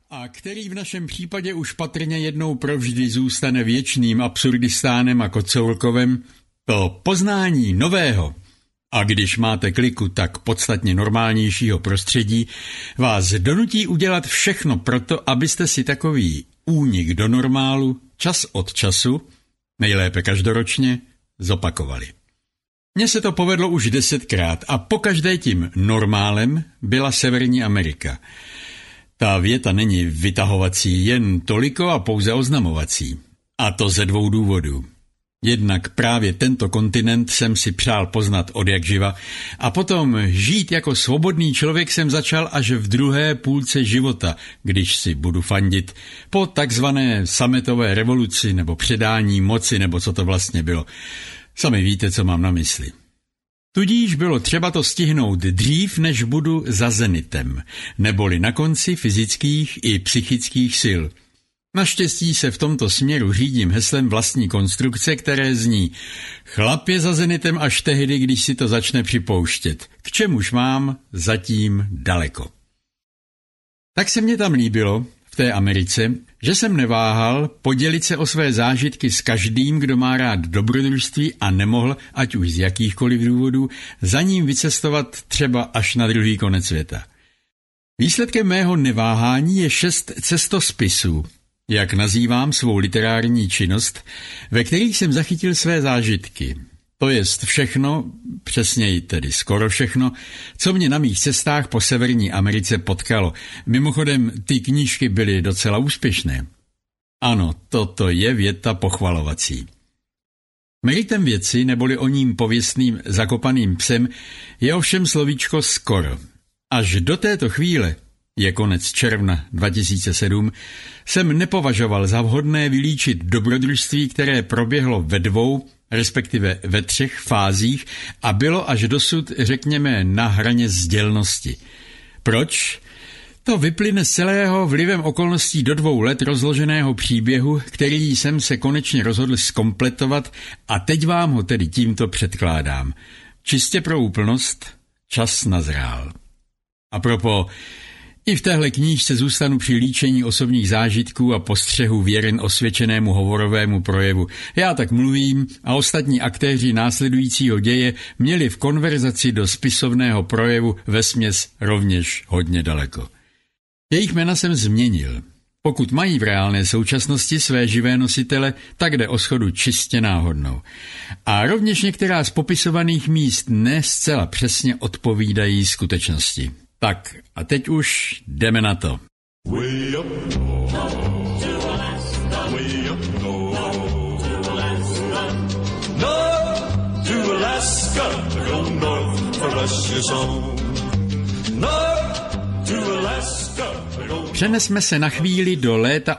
a který v našem případě už patrně jednou provždy zůstane věčným Absurdistánem a Kocourkovem, to poznání nového, a když máte kliku tak podstatně normálnějšího prostředí, vás donutí udělat všechno proto, abyste si takový únik do normálu čas od času, nejlépe každoročně, zopakovali. Mně se to povedlo už 10krát a pokaždé tím normálem byla Severní Amerika. Ta věta není vytahovací, jen toliko a pouze oznamovací. A to ze 2 důvodů. Jednak právě tento kontinent jsem si přál poznat odjakživa a potom žít jako svobodný člověk jsem začal až v druhé půlce života, když si budu fandit, po takzvané sametové revoluci nebo předání moci, nebo co to vlastně bylo. Sami víte, co mám na mysli. Tudíž bylo třeba to stihnout dřív, než budu za zenitem, neboli na konci fyzických i psychických sil. Naštěstí se v tomto směru řídím heslem vlastní konstrukce, které zní: chlap je za zenitem až tehdy, když si to začne připouštět, k čemuž mám zatím daleko. Tak se mně tam líbilo, v té Americe, že jsem neváhal podělit se o své zážitky s každým, kdo má rád dobrodružství a nemohl, ať už z jakýchkoliv důvodů, za ním vycestovat třeba až na druhý konec světa. Výsledkem mého neváhání je 6 cestospisů, jak nazývám svou literární činnost, ve kterých jsem zachytil své zážitky. To jest všechno, přesněji tedy skoro všechno, co mě na mých cestách po Severní Americe potkalo. Mimochodem, ty knížky byly docela úspěšné. Ano, toto je věta pochvalovací. Meritem věci, neboli o ním pověstným zakopaným psem, je ovšem slovíčko skoro. Až do této chvíle, je konec června 2007, jsem nepovažoval za vhodné vylíčit dobrodružství, které proběhlo ve 2, respektive ve 3 fázích a bylo až dosud, řekněme, na hraně sdělnosti. Proč? To vyplyne z celého vlivem okolností do 2 let rozloženého příběhu, který jsem se konečně rozhodl zkompletovat a teď vám ho tedy tímto předkládám. Čistě pro úplnost, čas nazrál. A propos, i v téhle knížce zůstanu při líčení osobních zážitků a postřehů věren osvědčenému hovorovému projevu. Já tak mluvím a ostatní aktéři následujícího děje měli v konverzaci do spisovného projevu vesměs rovněž hodně daleko. Jejich jména jsem změnil. Pokud mají v reálné současnosti své živé nositele, tak jde o shodu čistě náhodnou. A rovněž některá z popisovaných míst ne zcela přesně odpovídají skutečnosti. Tak a teď už jdeme na to. Přenesme se na chvíli do léta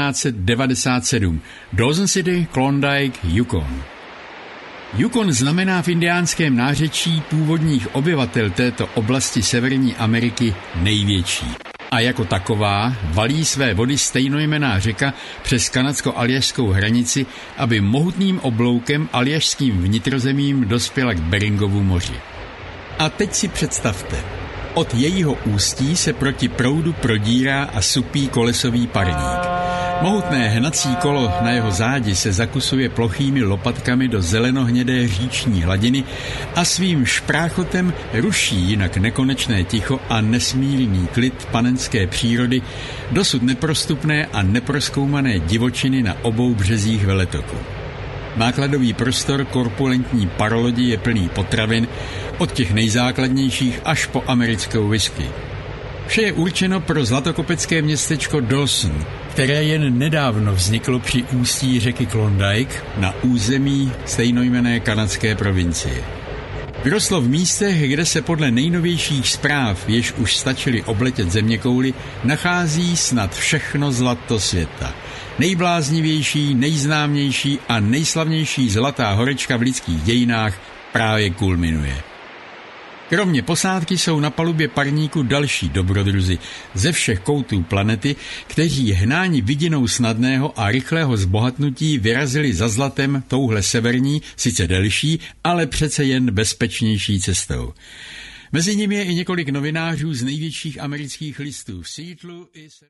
1897. Dawson City, Klondike, Yukon. Yukon znamená v indiánském nářečí původních obyvatel této oblasti Severní Ameriky největší. A jako taková valí své vody stejnojmenná řeka přes kanadsko-aljašskou hranici, aby mohutným obloukem aljašským vnitrozemím dospěla k Beringovu moři. A teď si představte, od jejího ústí se proti proudu prodírá a supí kolesový parník. Mohutné hnací kolo na jeho zádi se zakusuje plochými lopatkami do zelenohnědé říční hladiny a svým špráchotem ruší jinak nekonečné ticho a nesmírný klid panenské přírody, dosud neprostupné a neprozkoumané divočiny na obou březích veletoku. Nákladový prostor korpulentní parolodi je plný potravin, od těch nejzákladnějších až po americkou whisky. Vše je určeno pro zlatokopecké městečko Dawson, které jen nedávno vzniklo při ústí řeky Klondike na území stejnojmenné kanadské provincie. Vyrostlo v místech, kde se podle nejnovějších zpráv, jež už stačily obletět zeměkouli, nachází snad všechno zlato světa. Nejbláznivější, nejznámější a nejslavnější zlatá horečka v lidských dějinách právě kulminuje. Kromě posádky jsou na palubě parníku další dobrodruzi ze všech koutů planety, kteří hnáni vidinou snadného a rychlého zbohatnutí vyrazili za zlatem touhle severní, sice delší, ale přece jen bezpečnější cestou. Mezi nimi je i několik novinářů z největších amerických listů v Seattlu i